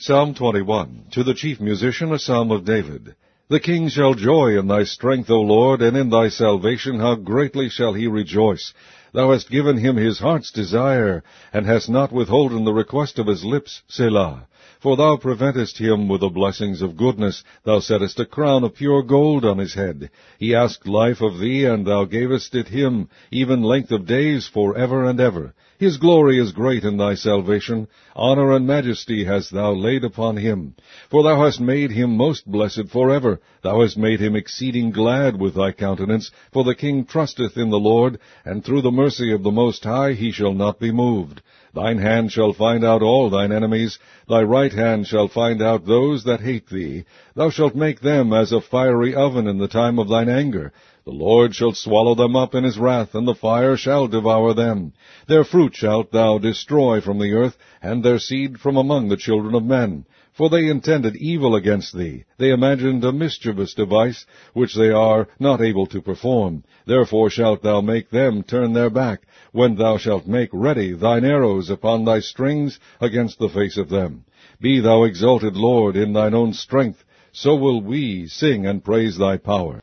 Psalm 21. To the chief musician, a psalm of David. The king shall joy in thy strength, O Lord, and in thy salvation how greatly shall he rejoice. Thou hast given him his heart's desire, and hast not withholden the request of his lips, Selah. For thou preventest him with the blessings of goodness. Thou settest a crown of pure gold on his head. He asked life of thee, and thou gavest it him, even length of days for ever and ever. His glory is great in thy salvation. Honor and majesty hast thou laid upon him. For thou hast made him most blessed forever. Thou hast made him exceeding glad with thy countenance. For the king trusteth in the Lord, and through the mercy of the Most High he shall not be moved. Thine hand shall find out all thine enemies. Thy right hand shall find out those that hate thee. Thou shalt make them as a fiery oven in the time of thine anger. The Lord shall swallow them up in his wrath, and the fire shall devour them. Their fruit shalt thou destroy from the earth, and their seed from among the children of men. For they intended evil against thee. They imagined a mischievous device, which they are not able to perform. Therefore shalt thou make them turn their back, when thou shalt make ready thine arrows upon thy strings against the face of them. Be thou exalted, Lord, in thine own strength. So will we sing and praise thy power.